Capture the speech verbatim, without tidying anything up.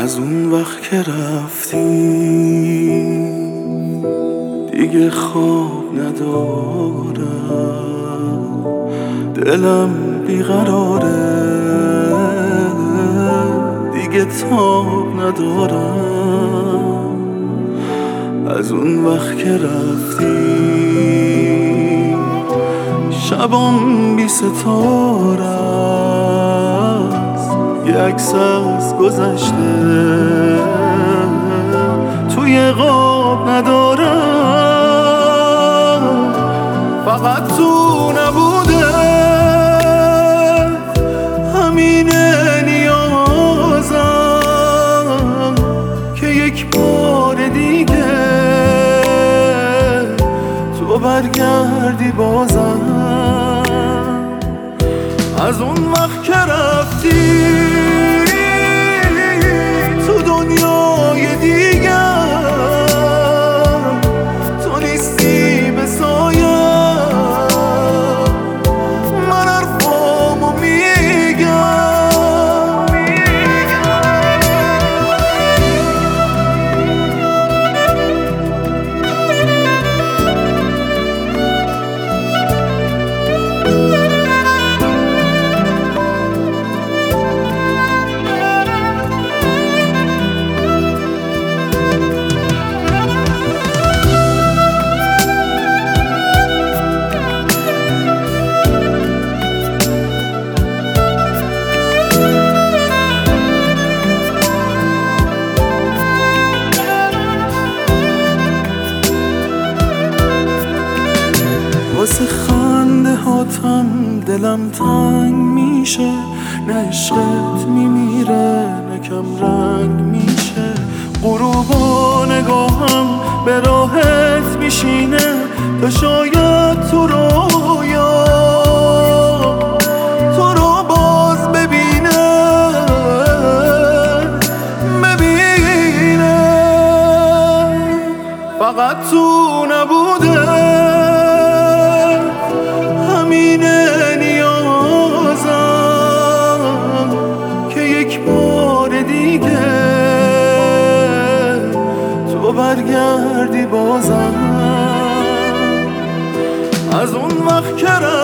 از اون وقت که رفتی دیگه خواب ندارم، دلم بیقراره دیگه تاب ندارم. از اون وقت که رفتی شبام بی ستاره است، یه عکس از گذشته توی قاب ندارم. فقط تو نبوده همینه نیازم که یک بار دیگه تو برگردی بازم. از اون وقت که رفتی تو دنیای دیگه تو نیستی به سایه، من حرفامو میگم. واسه خنده هاتم دلم تنگ میشه، نه عشقت میمیره نه کم رنگ میشه. غروب و نگاهم به راحت میشینه تا شاید تو رویا تو رو باز ببینه ببینه. فقط تو نبوده همینه نیازم که یک بار دیگه تو برگردی بازم. از اون وقت که